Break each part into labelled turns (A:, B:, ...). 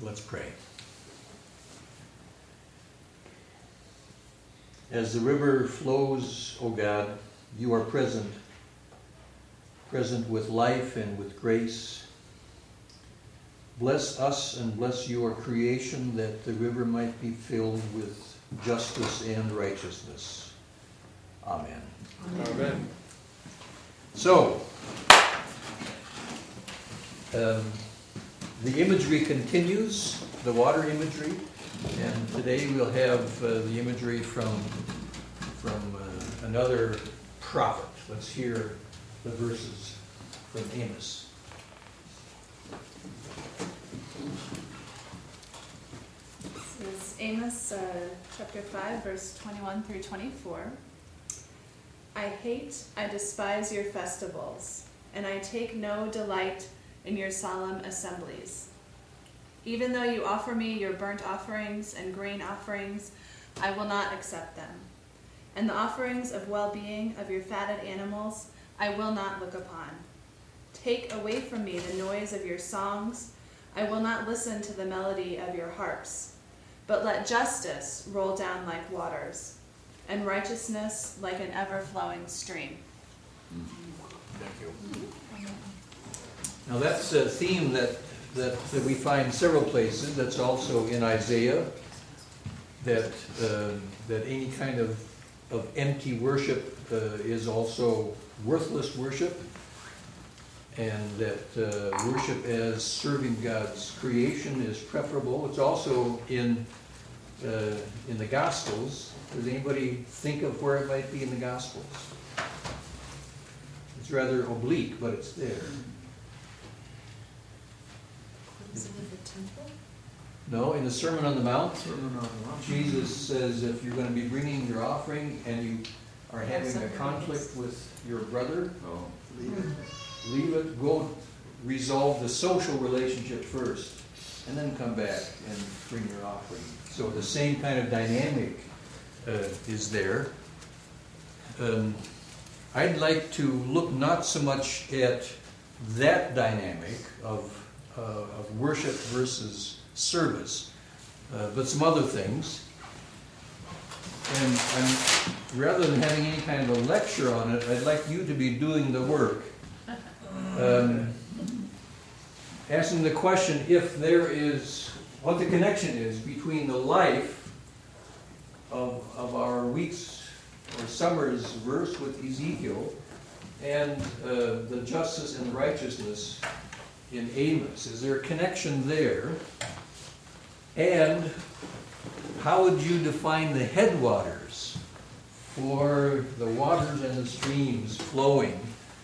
A: Let's pray. As the river flows, O God, you are present with life and with grace. Bless us and bless your creation, that the river might be filled with justice and righteousness. Amen.
B: Amen.
A: So, the imagery continues, the water imagery, and today we'll have the imagery from another prophet. Let's hear the verses from Amos.
C: This is Amos chapter 5, verse 21 through 24. I despise your festivals, and I take no delight in your solemn assemblies. Even though you offer me your burnt offerings and grain offerings, I will not accept them. And the offerings of well-being of your fatted animals I will not look upon. Take away from me the noise of your songs. I will not listen to the melody of your harps. But let justice roll down like waters, and righteousness like an ever-flowing stream.
A: Thank you. Now that's a theme that we find several places. That's also in Isaiah, that any kind of empty worship is also worthless worship, and that worship as serving God's creation is preferable. It's also in the Gospels. Does anybody think of where it might be in the Gospels? It's rather oblique, but it's there.
D: Is it at the temple?
A: No, in the Sermon on the Mount,
B: Sermon on the Mount.
A: Jesus says if you're going to be bringing your offering and you are having a conflict with your brother,
B: Oh.
A: leave it, go resolve the social relationship first, and then come back and bring your offering. So the same kind of dynamic is there. I'd like to look not so much at that dynamic of worship versus service, but some other things. And rather than having any kind of a lecture on it, I'd like you to be doing the work. Asking the question if there is, what the connection is between the life of our weeks or summers verse with Ezekiel and the justice and righteousness in Amos. Is there a connection there? And how would you define the headwaters for the waters and the streams flowing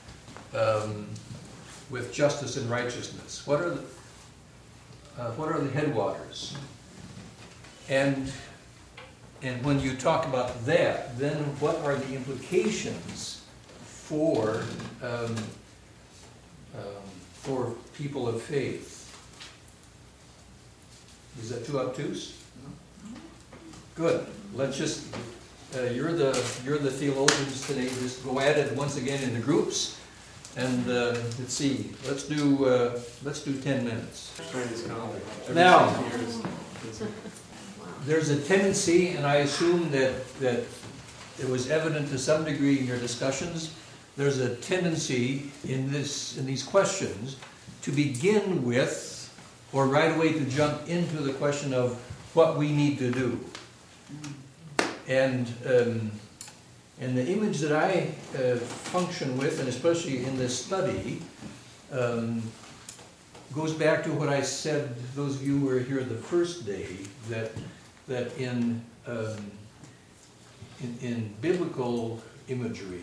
A: with justice and righteousness? What are the headwaters? And when you talk about that, then what are the implications for people of faith? Is that too obtuse? No. Good. Let's just you're the theologians today. Just go at it once again in the groups, and let's see. Let's do 10 minutes. Now, there's a tendency, and I assume that it was evident to some degree in your discussions. There's a tendency in these questions to begin with, or right away to jump into the question of what we need to do. And the image that I function with, and especially in this study, goes back to what I said. Those of you who were here the first day, that in biblical imagery,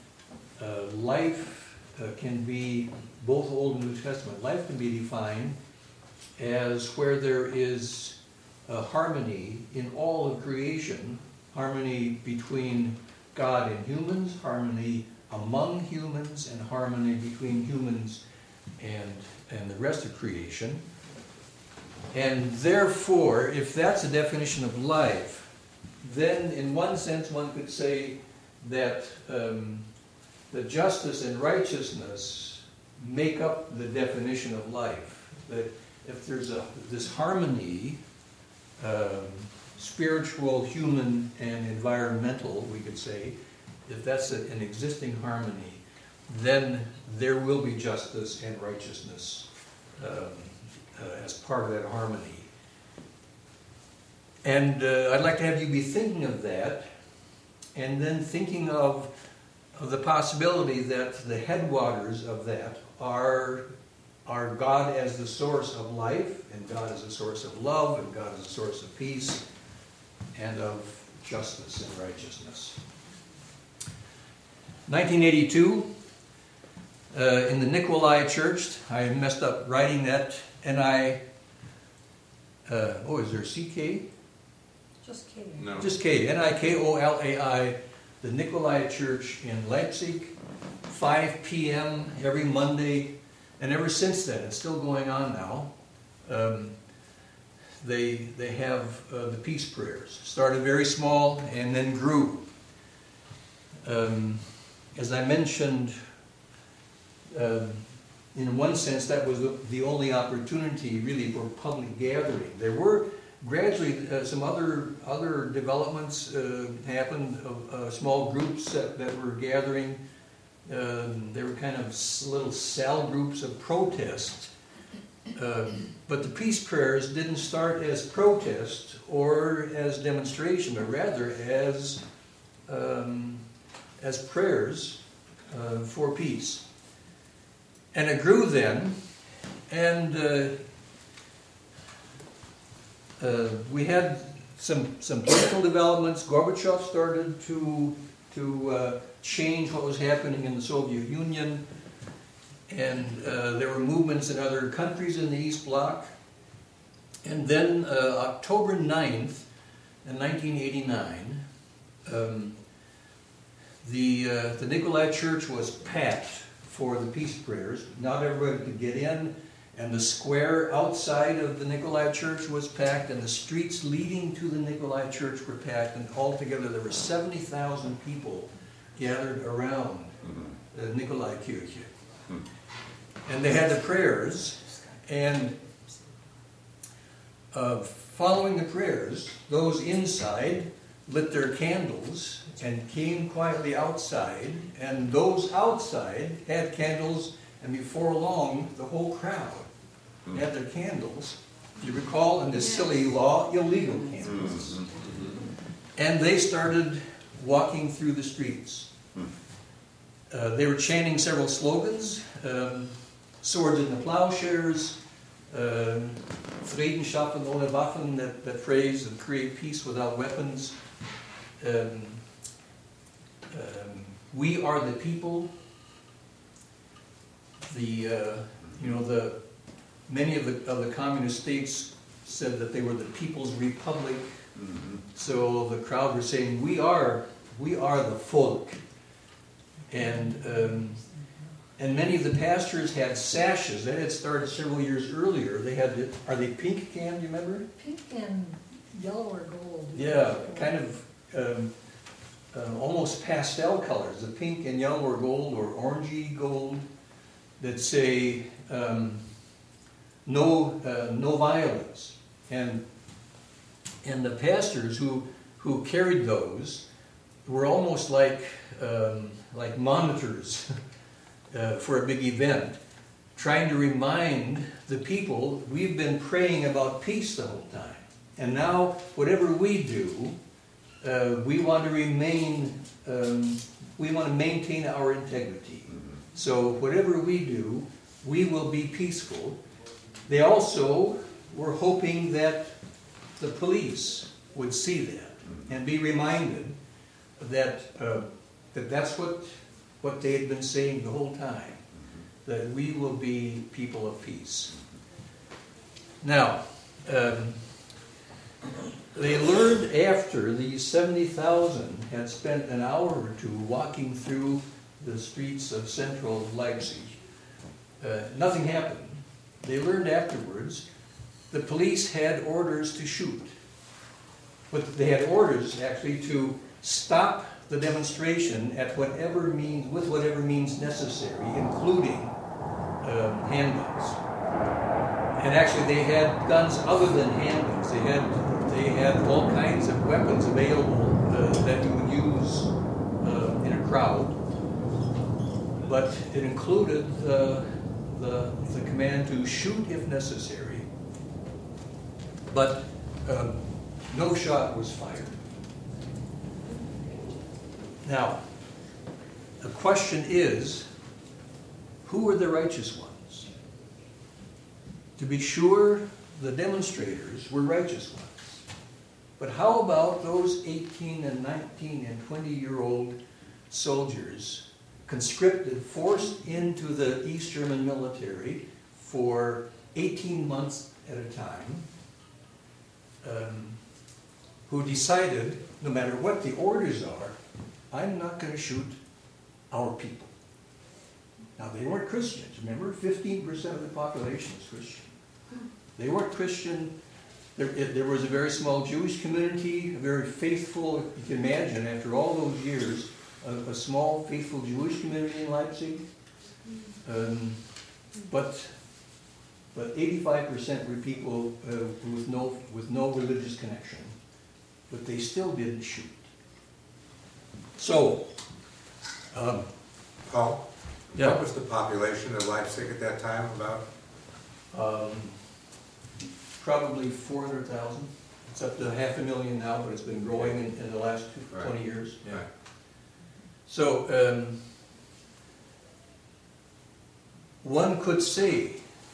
A: life can be, both Old and New Testament, life can be defined as where there is a harmony in all of creation, harmony between God and humans, harmony among humans, and harmony between humans and the rest of creation. And therefore, if that's a definition of life, then in one sense one could say that the justice and righteousness make up the definition of life. this harmony, spiritual, human, and environmental, we could say, if that's an existing harmony, then there will be justice and righteousness as part of that harmony. And I'd like to have you be thinking of that, and then thinking of the possibility that the headwaters of that are God as the source of life, and God as the source of love, and God as the source of peace, and of justice and righteousness. 1982, in the Nikolai Church, I messed up writing that, is there CK?
D: Just kidding.
B: No.
A: Just K, Nikolai, the Nikolai Church in Leipzig, 5 p.m. every Monday, and ever since then, it's still going on now. They have the peace prayers. Started very small and then grew. As I mentioned, in one sense, that was the only opportunity really for public gathering. There were gradually some other developments happened of small groups that were gathering. They were kind of little cell groups of protest. But the peace prayers didn't start as protest or as demonstration, but rather as prayers for peace. And it grew then, and we had some political developments. Gorbachev started to change what was happening in the Soviet Union, and there were movements in other countries in the East Bloc. And then October 9th, in 1989, the Nikolai Church was packed for the peace prayers. Not everybody could get in, and the square outside of the Nikolai Church was packed, and the streets leading to the Nikolai Church were packed, and altogether there were 70,000 people gathered around the Nikolai Kirche. And they had the prayers, and following the prayers, those inside lit their candles and came quietly outside, and those outside had candles, and before long, the whole crowd had their candles. If you recall, in this silly law, illegal candles. And they started walking through the streets. They were chanting several slogans, swords in the plowshares, Frieden schaffen ohne Waffen, that phrase, and create peace without weapons. We are the people. Many of the communist states said that they were the People's Republic. So the crowd were saying, "We are the folk," and many of the pastors had sashes. That had started several years earlier. They had are they pink, Cam? Do you remember?
D: Pink and yellow or gold.
A: Yeah, kind of almost pastel colors, the pink and yellow or gold or orangey gold, that say no violence. And the pastors who carried those were almost like monitors for a big event, trying to remind the people, we've been praying about peace the whole time. And now, whatever we do, we want to maintain our integrity. So whatever we do, we will be peaceful. They also were hoping that the police would see that and be reminded that that's what they had been saying the whole time, that we will be people of peace. Now, they learned after these 70,000 had spent an hour or two walking through the streets of central Leipzig. Nothing happened. They learned afterwards the police had orders to shoot. But they had orders actually to stop the demonstration with whatever means necessary, including handguns. And actually, they had guns other than handguns. They had all kinds of weapons available that you would use in a crowd. But it included the command to shoot if necessary. But no shot was fired. Now, the question is, who were the righteous ones? To be sure, the demonstrators were righteous ones. But how about those 18 and 19 and 20-year-old soldiers conscripted, forced into the East German military for 18 months at a time, who decided, no matter what the orders are, I'm not going to shoot our people. Now, they weren't Christians. Remember, 15% of the population was Christian. They weren't Christian. There was a very small Jewish community, a very faithful, you can imagine, after all those years, a small, faithful Jewish community in Leipzig. But 85% were people with no religious connection. But they still didn't shoot. So,
B: Paul,
A: yeah.
B: what was the population of Leipzig at that time about?
A: Probably 400,000. It's up to 500,000 now, but it's been growing in the last 20
B: Right.
A: years. Yeah.
B: Right.
A: So, one could say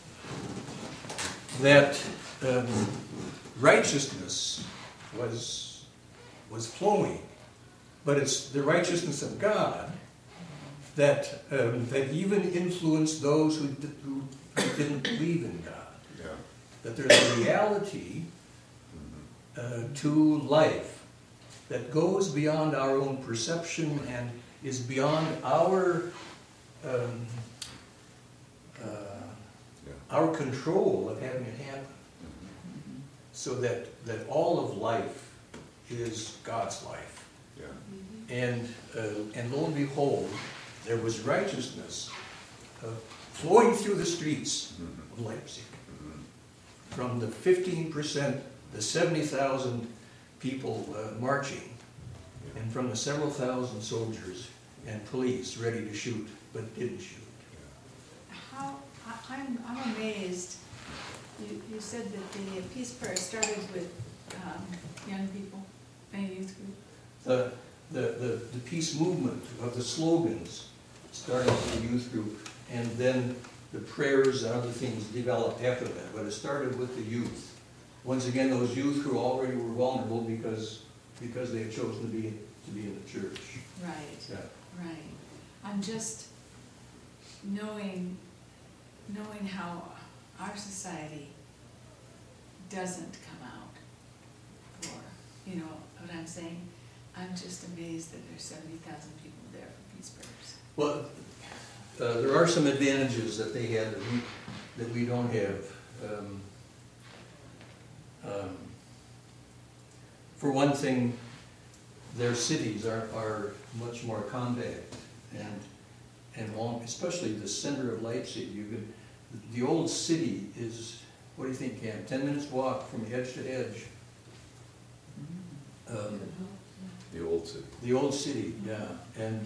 A: that righteousness was flowing, but it's the righteousness of God that even influenced those who didn't believe in God.
B: Yeah.
A: That there's a reality to life that goes beyond our own perception and is beyond our control of having it happen. So that all of life is God's life.
B: Yeah.
A: And lo and behold, there was righteousness flowing through the streets of Leipzig. From the 15%, the 70,000 people marching, and from the several thousand soldiers and police ready to shoot, but didn't shoot.
E: I'm amazed. You said that the Peace Prayer started with young people and youth group.
A: The peace movement of the slogans started with the youth group, and then the prayers and other things developed after that. But it started with the youth. Once again, those youth who already were vulnerable because they had chosen to be in the church.
E: Right.
A: Yeah.
E: Right. I'm just knowing how our society doesn't come out for, you know what I'm saying? I'm just amazed that there's 70,000 people there for peace prayers.
A: Well, there are some advantages that they had that we don't have. For one thing, their cities are much more compact, and long, especially the center of Leipzig. The old city is, what do you think, Cam? 10 minutes walk from edge to edge.
B: The old city.
A: The old city, yeah, and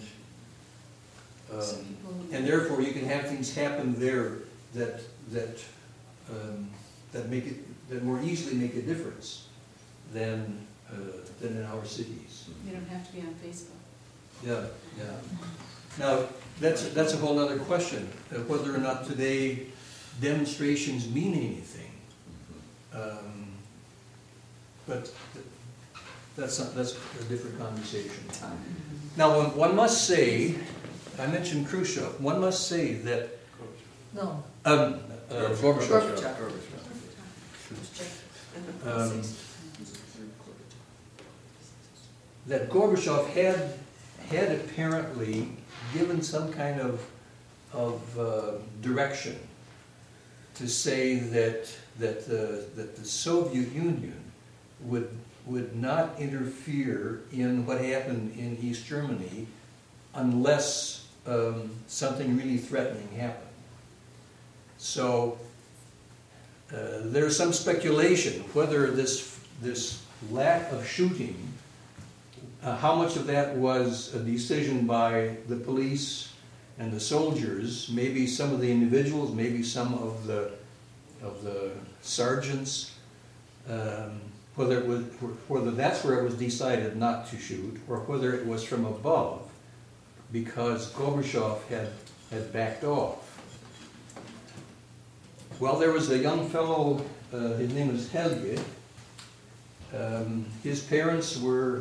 A: therefore you can have things happen there that more easily make a difference than in our cities.
E: You don't have to be on Facebook.
A: Yeah, yeah. Now that's a whole other question, whether or not today demonstrations mean anything. But that's a different conversation. Now, one must say, I mentioned Khrushchev. One must say that
D: No.
A: Gorbachev. That Gorbachev had apparently given some kind of direction to say that the Soviet Union would not interfere in what happened in East Germany unless something really threatening happened. So there's some speculation whether this lack of shooting, how much of that was a decision by the police and the soldiers, maybe some of the individuals, maybe some of the sergeants, whether that's where it was decided not to shoot, or whether it was from above, because Gorbachev had backed off. Well, there was a young fellow, his name was Helge. His parents were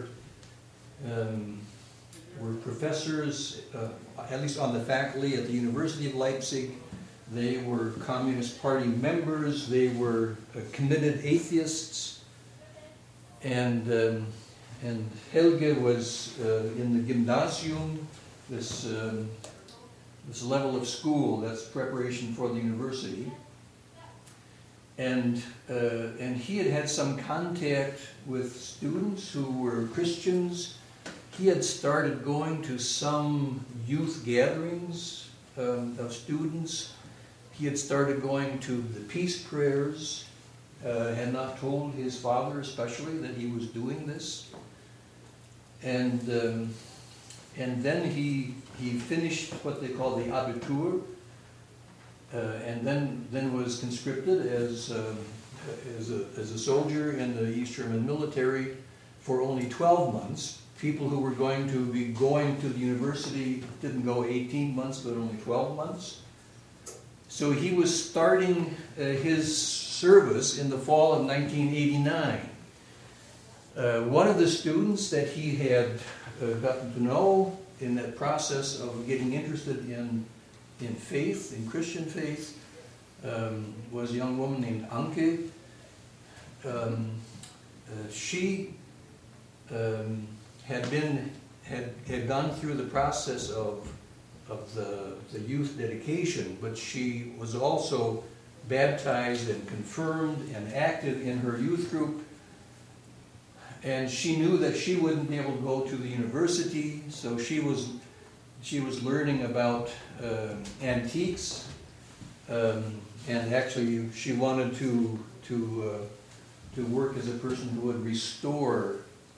A: professors, at least on the faculty at the University of Leipzig. They were Communist Party members. They were committed atheists. And Helge was in the gymnasium, this level of school that's preparation for the university. And he had some contact with students who were Christians. He had started going to some youth gatherings of students. He had started going to the peace prayers, had not told his father especially that he was doing this. And then he finished what they call the Abitur, and then was conscripted as a soldier in the East German military for only 12 months. People who were going to be going to the university didn't go 18 months, but only 12 months. So he was starting his service in the fall of 1989. One of the students that he had gotten to know in that process of getting interested in faith, in Christian faith, was a young woman named Anke. She had gone through the process of the youth dedication, but she was also baptized and confirmed and active in her youth group. And she knew that she wouldn't be able to go to the university, so she was learning about antiques, and actually she wanted to work as a person who would restore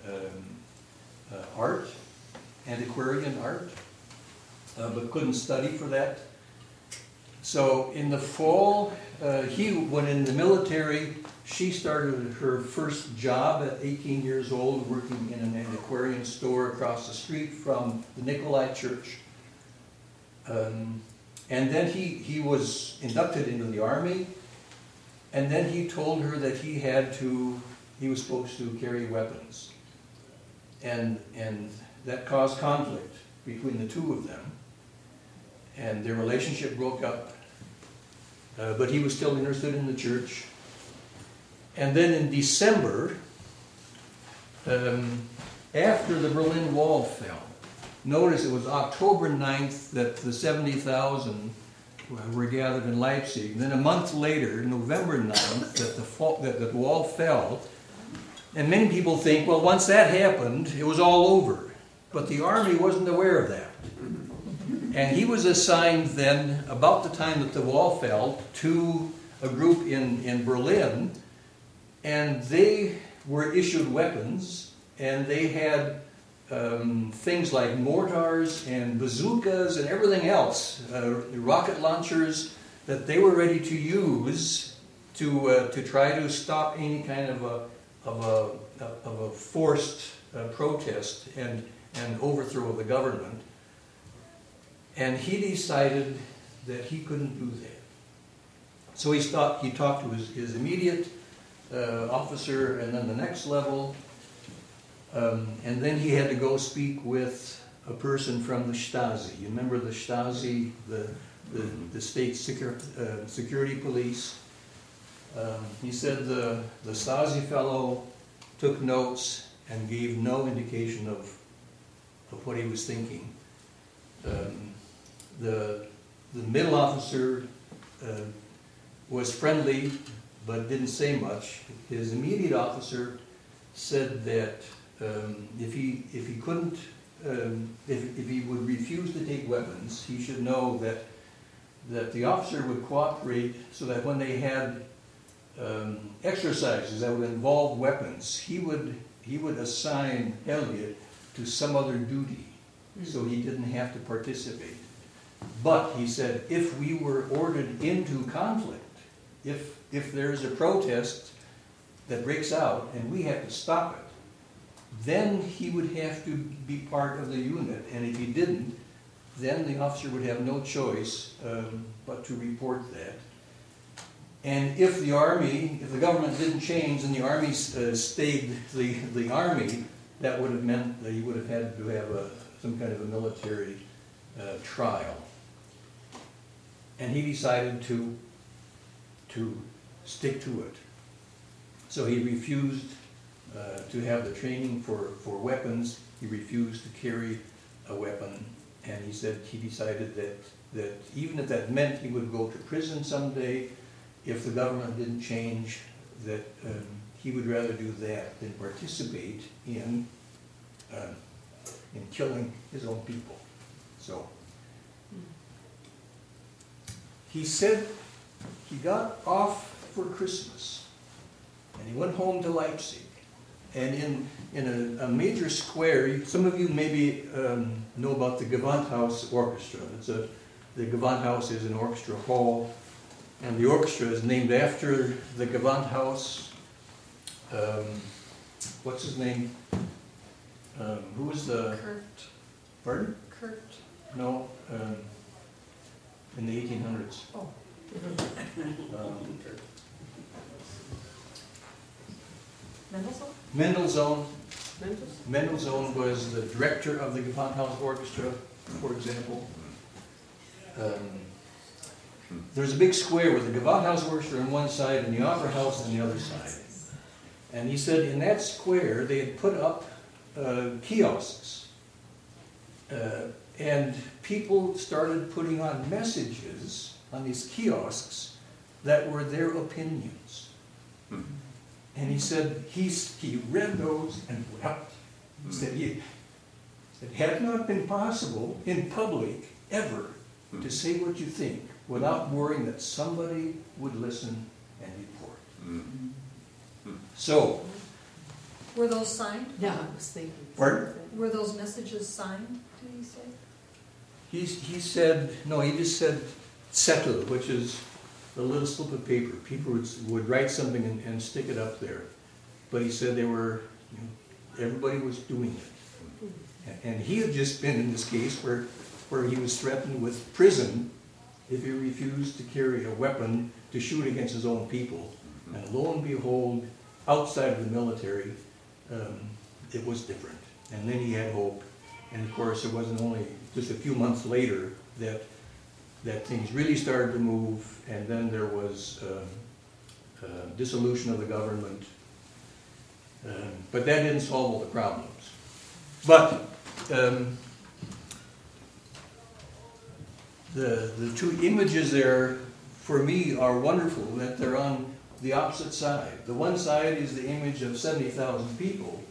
A: art, antiquarian art, but couldn't study for that. So in the fall, he went in the military. She started her first job at 18 years old, working in an antiquarian store across the street from the Nikolai Church. And then he was inducted into the army, and then he told her that he was supposed to carry weapons. And that caused conflict between the two of them. And their relationship broke up, but he was still interested in the church. And then in December, after the Berlin Wall fell, notice it was October 9th that the 70,000 were gathered in Leipzig. And then a month later, November 9th, that the wall fell. And many people think, well, once that happened, it was all over. But the army wasn't aware of that. And he was assigned then, about the time that the wall fell, to a group in Berlin. And they were issued weapons, and they had things like mortars and bazookas and everything else, rocket launchers that they were ready to use to try to stop any kind of a forced protest and overthrow of the government. And he decided that he couldn't do that. So he talked to his immediate officer, and then the next level, and then he had to go speak with a person from the Stasi. You remember the Stasi, the state security police? He said the Stasi fellow took notes and gave no indication of what he was thinking. The middle officer was friendly, but didn't say much. His immediate officer said that if he would refuse to take weapons, he should know that the officer would cooperate, so that when they had exercises that would involve weapons, he would assign Elliot to some other duty, so he didn't have to participate. But he said, if we were ordered into conflict, if there's a protest that breaks out and we have to stop it, then he would have to be part of the unit, and if he didn't, then the officer would have no choice but to report that. And if the government didn't change and the army stayed the army, that would have meant that he would have had to have some kind of a military trial. And he decided to stick to it. So he refused to have the training for weapons. He refused to carry a weapon. And he said he decided that even if that meant he would go to prison someday, if the government didn't change, that he would rather do that than participate in killing his own people. So he said he got off for Christmas and he went home to Leipzig. And in a major square, some of you maybe know about the Gewandhaus Orchestra. The Gewandhaus is an orchestra hall, and the orchestra is named after the Gewandhaus. What's his name? Who was the...
D: Kurt.
A: Pardon?
D: Kurt.
A: No, in the 1800s.
D: Oh. Mendelssohn?
A: Mendelssohn was the director of the Gewandhaus Orchestra, for example. There's a big square with the Gewandhaus Orchestra on one side and the Opera House on the other side. And he said in that square they had put up kiosks. And people started putting on messages on these kiosks that were their opinions. And he said he read those and wept. He said it had not been possible in public ever to say what you think without worrying that somebody would listen and report. So,
D: Were those signed?
F: Yeah, I was thinking.
A: pardon?
D: Were those messages signed, did he say?
A: He said, no, he just said Zettel, which is a little slip of paper. People would write something and stick it up there. But he said they were, everybody was doing it. And he had just been in this case where he was threatened with prison if he refused to carry a weapon to shoot against his own people. And lo and behold, outside of the military, it was different. And then he had hope. And of course, it wasn't only just a few months later that things really started to move, and then there was dissolution of the government. But that didn't solve all the problems. But the two images there, for me, are wonderful, that they're on the opposite side. The one side is the image of 70,000 people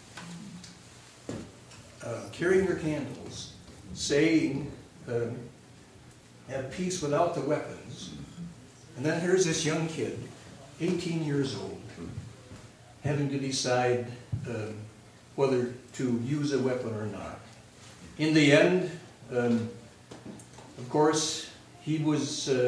A: carrying their candles, saying, have peace without the weapons. And then here's this young kid, 18 years old, having to decide whether to use a weapon or not. In the end, of course, he was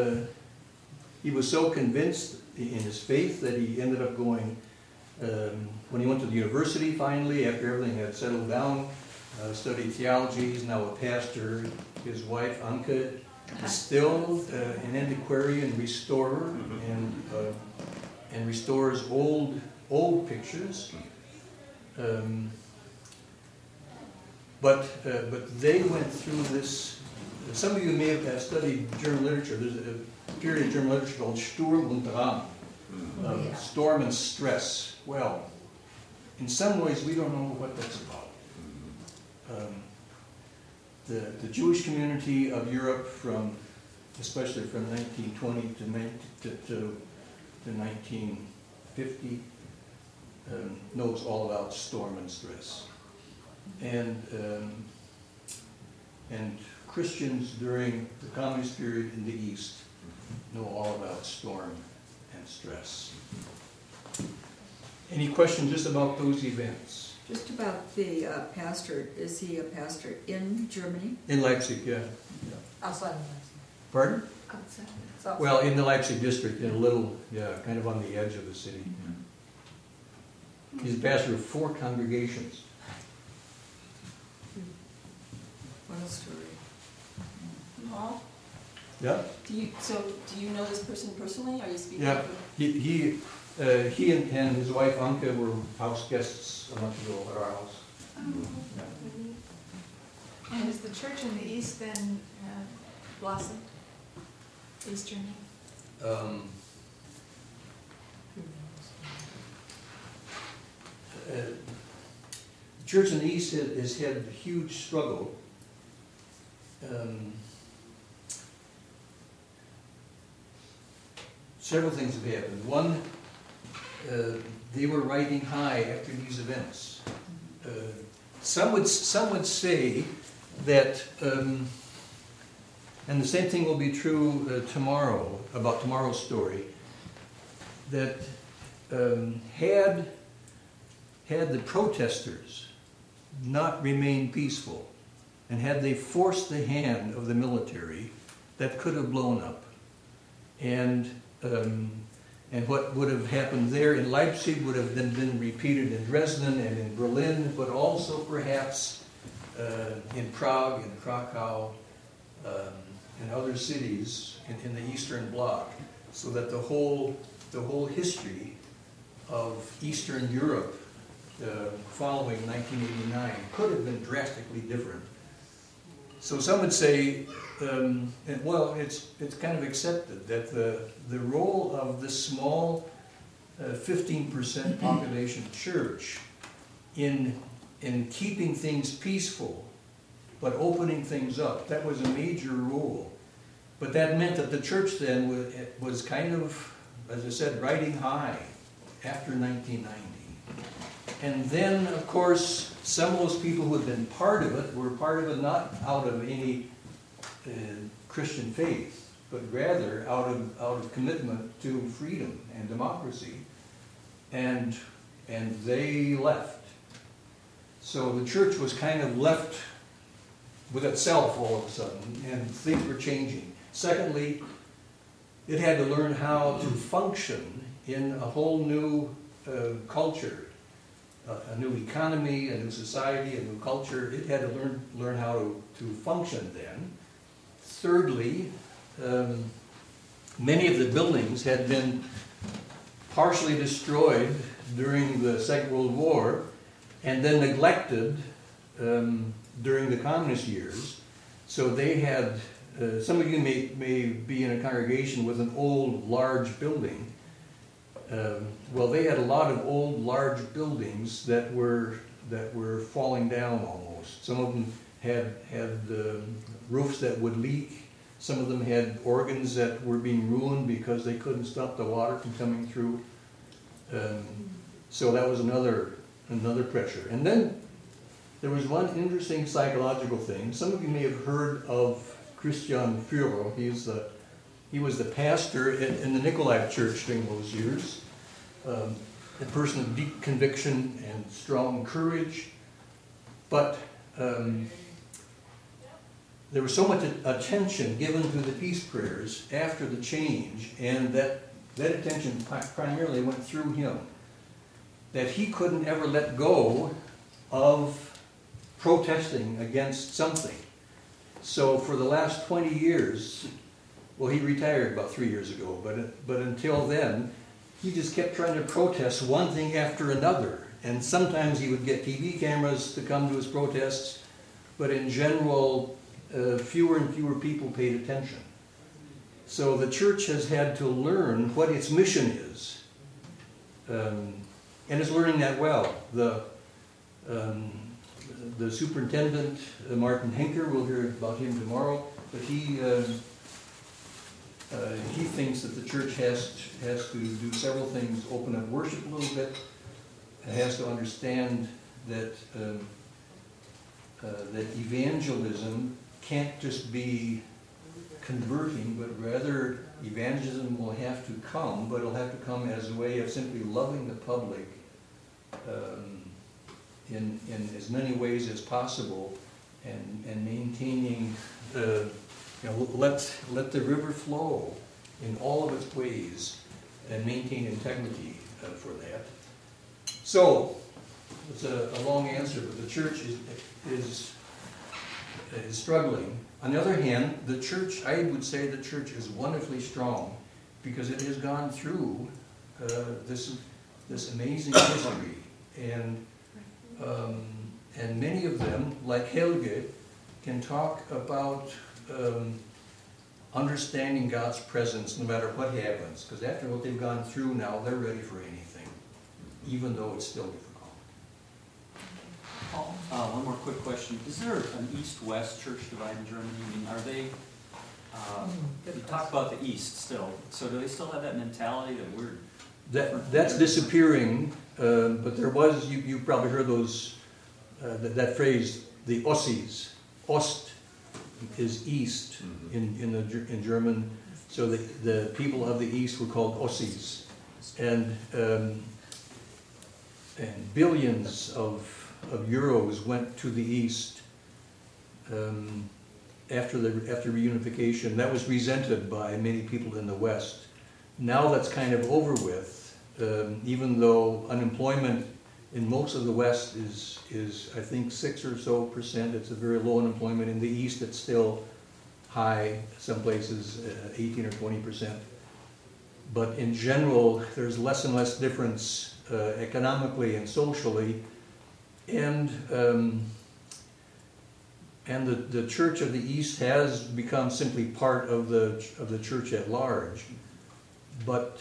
A: so convinced in his faith that he ended up going, when he went to the university finally, after everything had settled down, studied theology. He's now a pastor. His wife, Anke, is still an antiquarian restorer and restores old pictures. But they went through this. Some of you may have studied German literature. There's a period of German literature called Sturm und Drang, storm and stress. Well, in some ways we don't know what that's about. The Jewish community of Europe, especially from 1920 to 1950, knows all about storm and stress, and Christians during the communist period in the East know all about storm and stress. Any questions just about those events?
F: Just about the pastor, is he a pastor in Germany?
A: In Leipzig, yeah.
D: Outside of Leipzig.
A: Pardon?
E: Outside.
D: It's outside.
A: Well, in the Leipzig district, in a little, yeah, kind of on the edge of the city. He's a pastor of 4 congregations.
F: What a story.
G: Paul,
A: Yeah?
G: do you know this person personally? Are you speaking?
A: Yeah.
G: of-
A: He and his wife Anke were house guests a month ago at our house.
E: And is the church in the east then blossomed? Eastern?
A: Um, Church in the East has had a huge struggle. Several things have happened. One, they were riding high after these events. Some would say that, and the same thing will be true tomorrow, about tomorrow's story, that had the protesters not remained peaceful, and had they forced the hand of the military, that could have blown up. And what would have happened there in Leipzig would have then been repeated in Dresden and in Berlin, but also perhaps in Prague and Krakow and other cities in the Eastern Bloc, so that the whole history of Eastern Europe following 1989 could have been drastically different. So some would say, it's kind of accepted that the role of this small 15% population church in keeping things peaceful, but opening things up, that was a major role. But that meant that the church then was kind of, as I said, riding high after 1990. And then, of course, some of those people who had been part of it were part of it not out of any Christian faith, but rather out of commitment to freedom and democracy. And they left. So the church was kind of left with itself all of a sudden, and things were changing. Secondly, it had to learn how to function in a whole new culture. A new economy, a new society, a new culture. It had to learn how to function then. Thirdly, many of the buildings had been partially destroyed during the Second World War and then neglected during the communist years. So they had, some of you may be in a congregation with an old, large building. Well, they had a lot of old, large buildings that were falling down almost. Some of them had roofs that would leak. Some of them had organs that were being ruined because they couldn't stop the water from coming through. So that was another pressure. And then there was one interesting psychological thing. Some of you may have heard of Christian Führer. He was the pastor in the Nikolai Church during those years, a person of deep conviction and strong courage. But there was so much attention given to the peace prayers after the change, and that attention primarily went through him, that he couldn't ever let go of protesting against something. So for the last 20 years, well, he retired about 3 years ago, but until then, he just kept trying to protest one thing after another. And sometimes he would get TV cameras to come to his protests, but in general, fewer and fewer people paid attention. So the church has had to learn what its mission is, and is learning that well. The superintendent, Martin Henker, we'll hear about him tomorrow, but he thinks that the church has to do several things: open up worship a little bit. It has to understand that that evangelism can't just be converting, but rather evangelism will have to come, but it'll have to come as a way of simply loving the public in as many ways as possible, and maintaining, let the river flow in all of its ways, and maintain integrity for that. So, it's a long answer, but the church is struggling. On the other hand, the church, I would say the church is wonderfully strong, because it has gone through this amazing history, and many of them, like Helge, can talk about understanding God's presence no matter what happens, because after what they've gone through now, they're ready for anything, even though it's still difficult.
D: Paul?
H: One more quick question. Is there an east-west church divide in Germany? I mean, are they, you talk about the east still, so do they still have that mentality that we're...
A: That's disappearing, but there was, you probably heard those, that phrase, the Ossis. Ost is east in German, so the people of the east were called Ossis. And billions of euros went to the east after reunification. That was resented by many people in the west. Now that's kind of over with, even though unemployment in most of the west is I think 6% or so. It's a very low unemployment. In the east it's still high, some places 18 or 20%. But in general, there's less and less difference economically and socially. And the Church of the East has become simply part of the church at large, but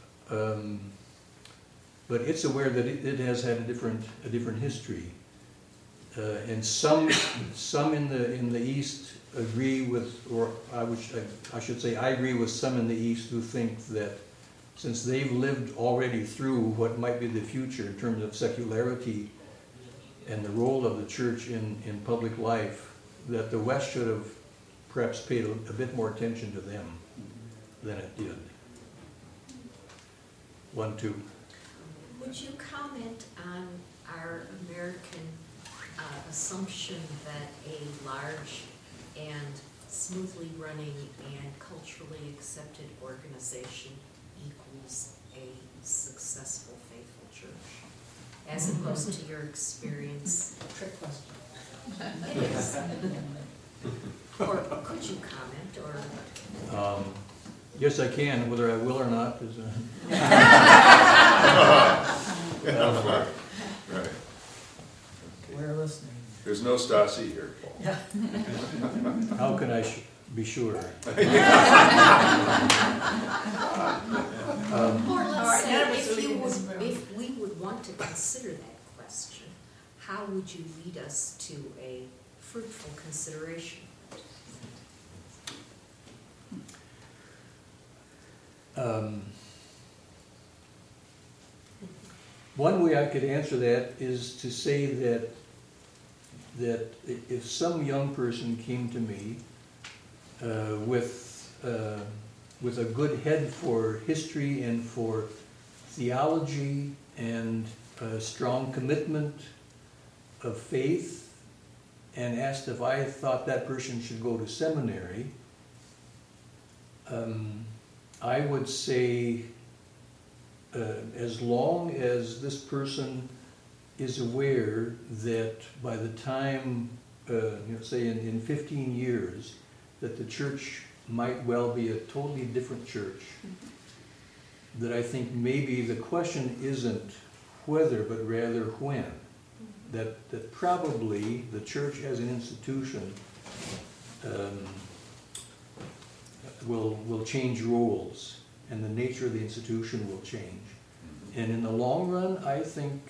A: it's aware that it has had a different history, and some in the East agree with, or I should say I agree with some in the East who think that since they've lived already through what might be the future in terms of secularity and the role of the church in public life, that the West should have perhaps paid a bit more attention to them than it did. 1, 2.
I: Would you comment on our American assumption that a large and smoothly running and culturally accepted organization equals a successful, faithful church, as opposed to your experience?
D: Trick question.
I: It is. Or could you comment, or?
A: Yes, I can. Whether I will or not is.
J: Right.
D: We're listening.
J: There's no Stasi here, Paul.
A: How can I be sure?
I: Or let's say, if we would want to consider that question, how would you lead us to a fruitful consideration?
A: One way I could answer that is to say that if some young person came to me with a good head for history and for theology and a strong commitment of faith, and asked if I thought that person should go to seminary, I would say, as long as this person is aware that by the time, say in 15 years, that the church might well be a totally different church, that I think maybe the question isn't whether, but rather when. That probably the church as an institution will change roles, and the nature of the institution will change. And in the long run, I think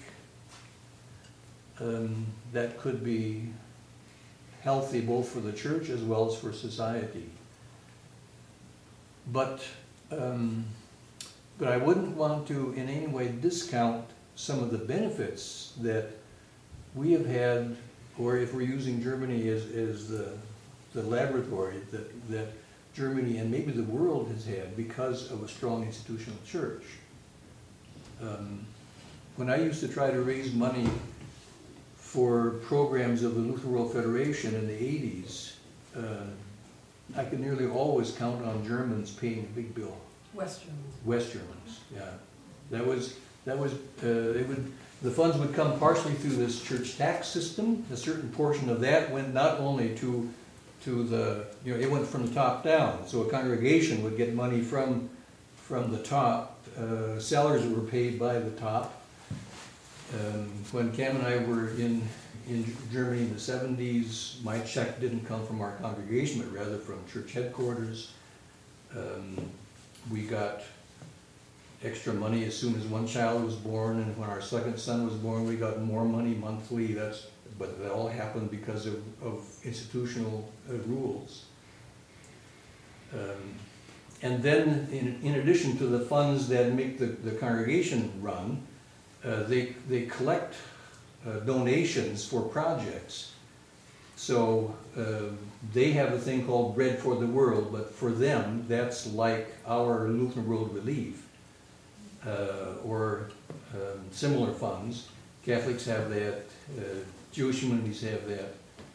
A: that could be healthy both for the church as well as for society. But I wouldn't want to in any way discount some of the benefits that we have had, or if we're using Germany as the laboratory, that Germany and maybe the world has had because of a strong institutional church. When I used to try to raise money for programs of the Lutheran World Federation in the 80s, I could nearly always count on Germans paying a big bill.
D: West
A: Germans, yeah. The funds would come partially through this church tax system. A certain portion of that went not only to the, it went from the top down. So a congregation would get money from the top. Salaries were paid by the top. When Cam and I were in Germany in the 70s, my check didn't come from our congregation, but rather from church headquarters. We got extra money as soon as one child was born, and when our second son was born, we got more money monthly. But that all happened because of institutional rules. And then, in addition to the funds that make the congregation run, they collect donations for projects. So they have a thing called Bread for the World, but for them, that's like our Lutheran World Relief or similar funds. Catholics have that, Jewish communities have that,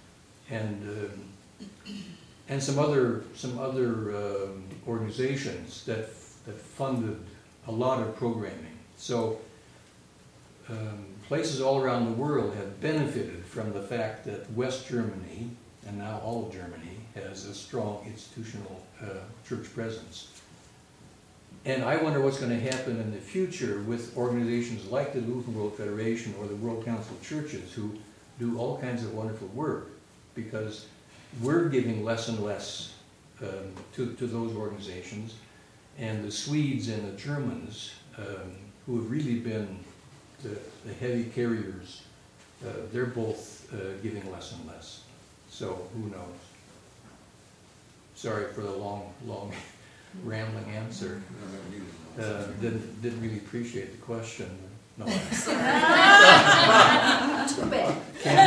A: and some other organizations that funded a lot of programming. So places all around the world have benefited from the fact that West Germany, and now all of Germany, has a strong institutional church presence. And I wonder what's going to happen in the future with organizations like the Lutheran World Federation or the World Council of Churches, who do all kinds of wonderful work, because we're giving less and less to those organizations, and the Swedes and the Germans, who have really been the heavy carriers, they're both giving less and less. So who knows? Sorry for the long rambling answer. Didn't really appreciate the question. No.
I: Too bad.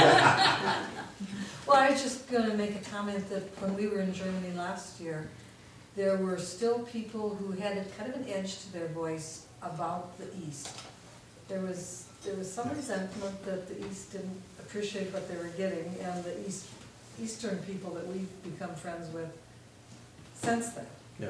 D: Well, I was just going to make a comment that when we were in Germany last year, there were still people who had kind of an edge to their voice about the East. There was some resentment that the East didn't appreciate what they were getting, and the Eastern people that we've become friends with sense that.
A: Yeah.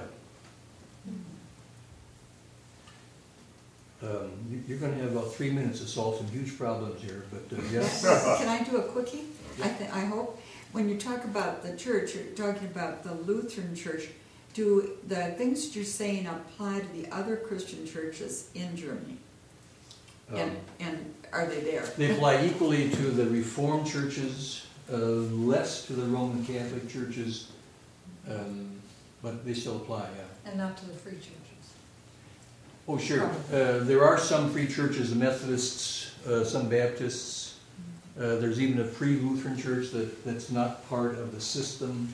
A: You're going to have about 3 minutes to solve some huge problems here, but yes.
F: Can I do a quickie? I hope. When you talk about the church, you're talking about the Lutheran Church. Do the things that you're saying apply to the other Christian churches in Germany? And are they there?
A: They apply equally to the Reformed churches, less to the Roman Catholic churches, but they still apply, yeah.
D: And not to the free churches.
A: Oh, sure. There are some free churches, the Methodists, some Baptists. There's even a free Lutheran church that's not part of the system.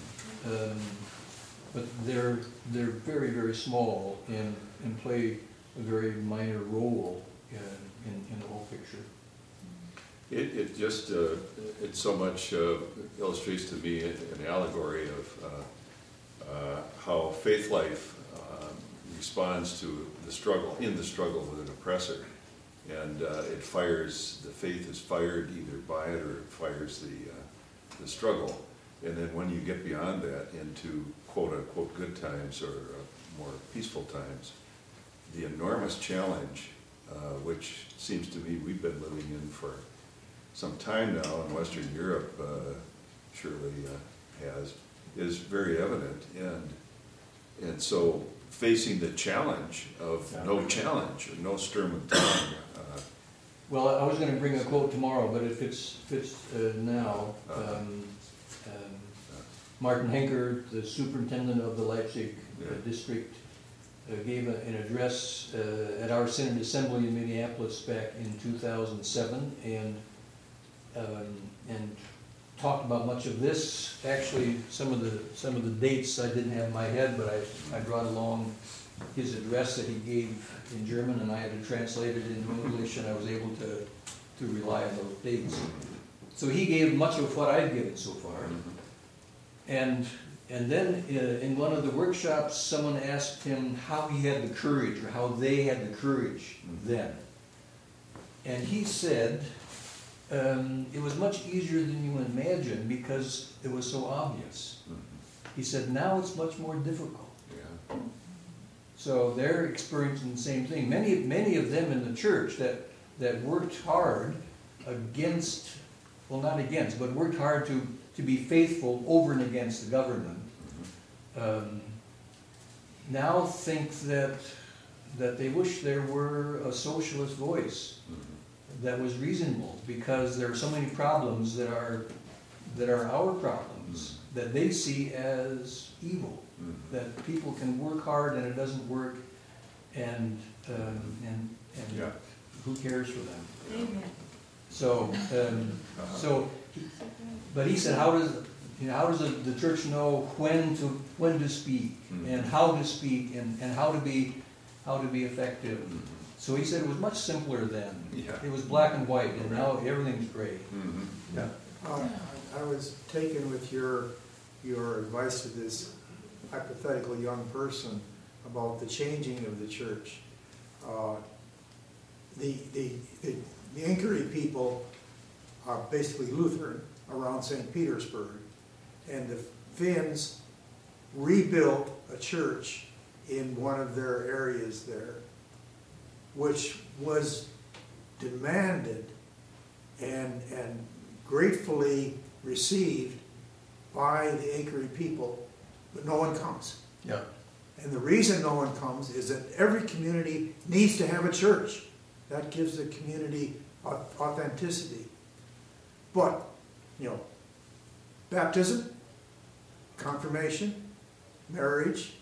A: But they're very, very small and play a very minor role in the whole picture.
J: It just, it so much illustrates to me an allegory of how faith life responds to the struggle with an oppressor. And it fires, the faith is fired either by it or it fires the struggle. And then when you get beyond that into quote-unquote good times or more peaceful times, the enormous challenge, which seems to me we've been living in for some time now, and Western Europe surely has, is very evident. And so facing the challenge of no challenge, or no Sturm und Drang.
A: Well, I was going to bring a quote tomorrow, but it fits now. Martin Henker, the superintendent of the Leipzig district, gave an address at our Synod Assembly in Minneapolis back in 2007, and talked about much of this. Actually, some of the dates I didn't have in my head, but I brought along his address that he gave in German, and I had to translate it into English, and I was able to rely on those dates. So he gave much of what I've given so far, and And then in one of the workshops, someone asked him how he had the courage, or how they had the courage then. And he said, it was much easier than you imagine because it was so obvious. He said, now it's much more difficult.
J: Yeah.
A: So they're experiencing the same thing. Many of them in the church that worked hard against, well, not against, but worked hard to be faithful over and against the government, now think that they wish there were a socialist voice that was reasonable, because there are so many problems that are our problems that they see as evil, that people can work hard and it doesn't work, and
J: Yeah.
A: who cares for them?
E: Amen.
A: So, but he said, how does the church know when to speak, and how to speak, and how to be effective? So he said it was much simpler then.
J: Yeah.
A: It was black and white, and now everything's gray.
J: Yeah.
K: I was taken with your advice to this hypothetical young person about the changing of the church. The Inquiry people are basically Lutheran around St. Petersburg, and the Finns rebuilt a church in one of their areas there, which was demanded and gratefully received by the Inquiry people, but no one comes.
A: Yeah.
K: And the reason no one comes is that every community needs to have a church. That gives the community authenticity. But, baptism, confirmation, marriage,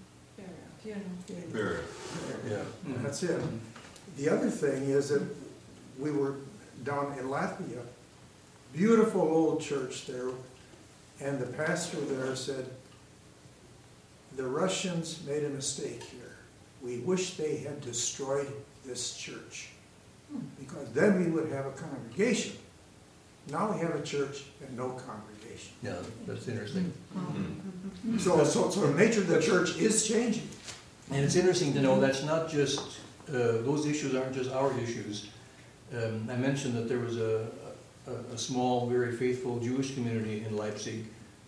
J: Very.
A: Yeah.
K: that's it. The other thing is that we were down in Latvia, beautiful old church there, and the pastor there said, the Russians made a mistake here. We wish they had destroyed this church, because then we would have a congregation. Now we have a church and no congregation.
A: Yeah, that's interesting.
K: So the nature of the church is changing.
A: And it's interesting to know that's not just, those issues aren't just our issues. I mentioned that there was a small, very faithful Jewish community in Leipzig.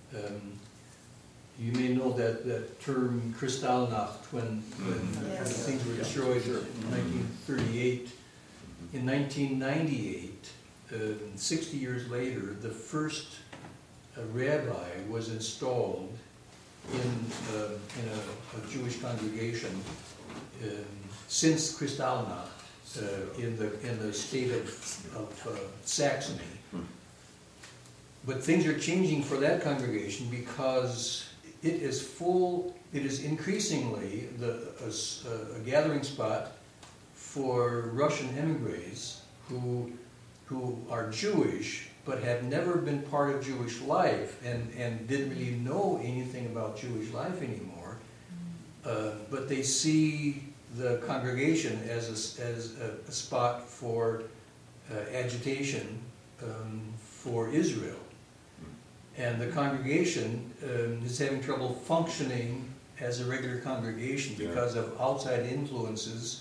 A: You may know that term Kristallnacht, when things were destroyed in 1938. In 1998, 60 years later, the first rabbi was installed in a Jewish congregation since Kristallnacht in the state of Saxony. But things are changing for that congregation because it is increasingly a gathering spot for Russian emigres who are Jewish but have never been part of Jewish life and didn't really know anything about Jewish life anymore. But they see the congregation as a spot for agitation for Israel. And the congregation is having trouble functioning as a regular congregation because of outside influences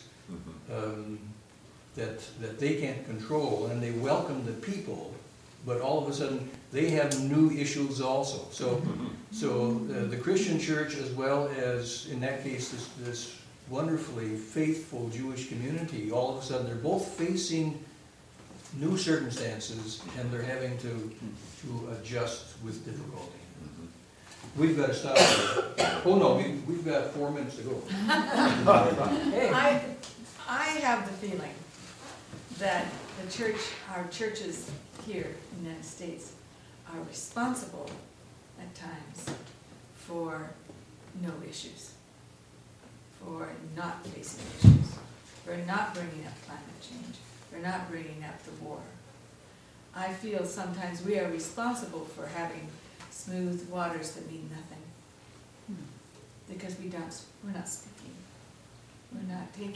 A: that they can't control, and they welcome the people, but all of a sudden they have new issues also. So the Christian church, as well as in that case this wonderfully faithful Jewish community, all of a sudden they're both facing new circumstances, and they're having to adjust with difficulty. We've got to stop there. Oh no, we've got 4 minutes to go.
E: I have the feeling that our churches here in the United States are responsible at times for no issues, for not facing issues, for not bringing up climate change, for not bringing up the war. I feel sometimes we are responsible for having smooth waters that mean nothing, because we're not speaking,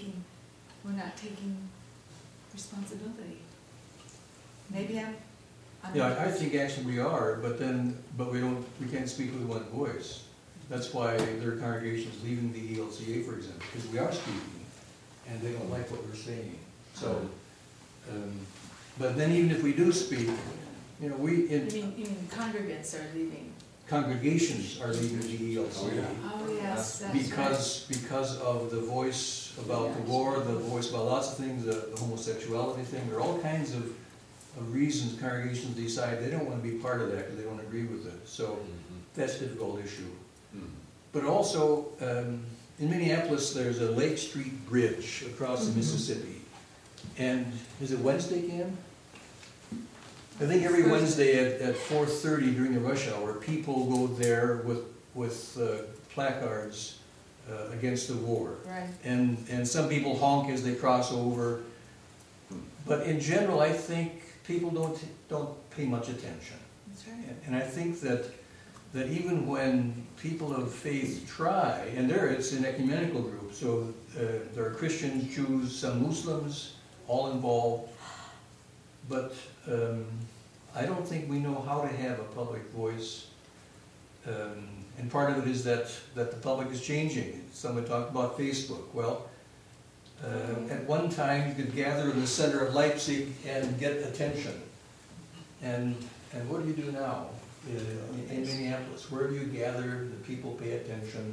E: we're not taking responsibility. Maybe
A: Yeah, I think actually we are, but we can't speak with one voice. That's why there are congregations leaving the ELCA, for example, because we are speaking, and they don't like what we're saying. So, but then even if we do speak, you know,
E: You mean congregants are leaving?
A: congregations are leaving the ELCA.
E: Oh, yes, that's right.
A: Because of the voice about the war, the voice about lots of things, the homosexuality thing, there are all kinds of reasons congregations decide they don't want to be part of that because they don't agree with it. So that's a difficult issue. But also, in Minneapolis, there's a Lake Street Bridge across the Mississippi. And is it Wednesday, Cam? I think every Wednesday at 4:30 during the rush hour, people go there with placards against the war.
E: Right.
A: And some people honk as they cross over. But in general, I think people don't pay much attention.
E: That's right.
A: And I think that even when people of faith try, and it's an ecumenical group, so there are Christians, Jews, some Muslims, all involved, but I don't think we know how to have a public voice, and part of it is that the public is changing. Someone talked about Facebook. Well, at one time you could gather in the center of Leipzig and get attention, and what do you do now in Minneapolis? Where do you gather? The people pay attention.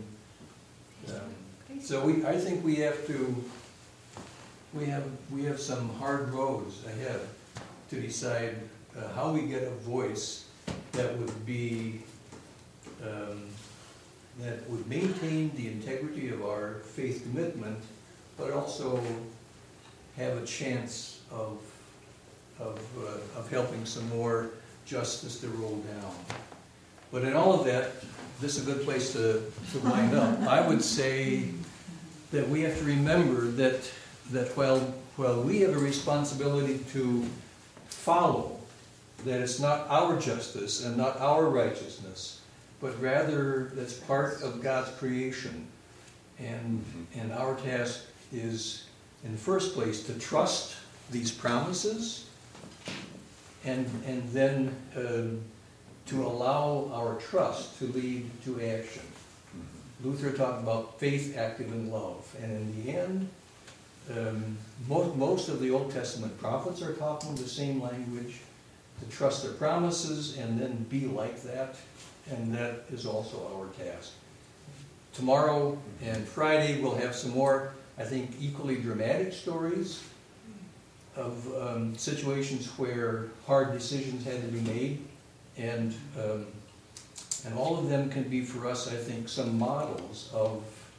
A: So I think we have some hard roads ahead to decide how we get a voice that would be that would maintain the integrity of our faith commitment, but also have a chance of helping some more justice to roll down. But in all of that, this is a good place to wind up. I would say that we have to remember that while we have a responsibility to follow, that it's not our justice and not our righteousness, but rather that's part of God's creation. And our task is, in the first place, to trust these promises, and then to allow our trust to lead to action. Luther talked about faith active in love, and in the end, most of the Old Testament prophets are talking the same language, to trust their promises and then be like that, and that is also our task. Tomorrow and Friday we'll have some more, I think, equally dramatic stories of situations where hard decisions had to be made, and all of them can be for us, I think, some models of,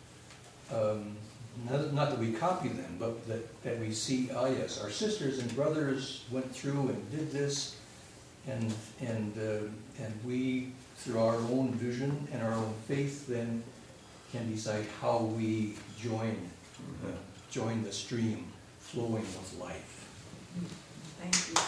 A: not that we copy them, but that we see, yes, our sisters and brothers went through and did this, and we, through our own vision and our own faith, then can decide how we join the stream flowing with life.
E: Thank you.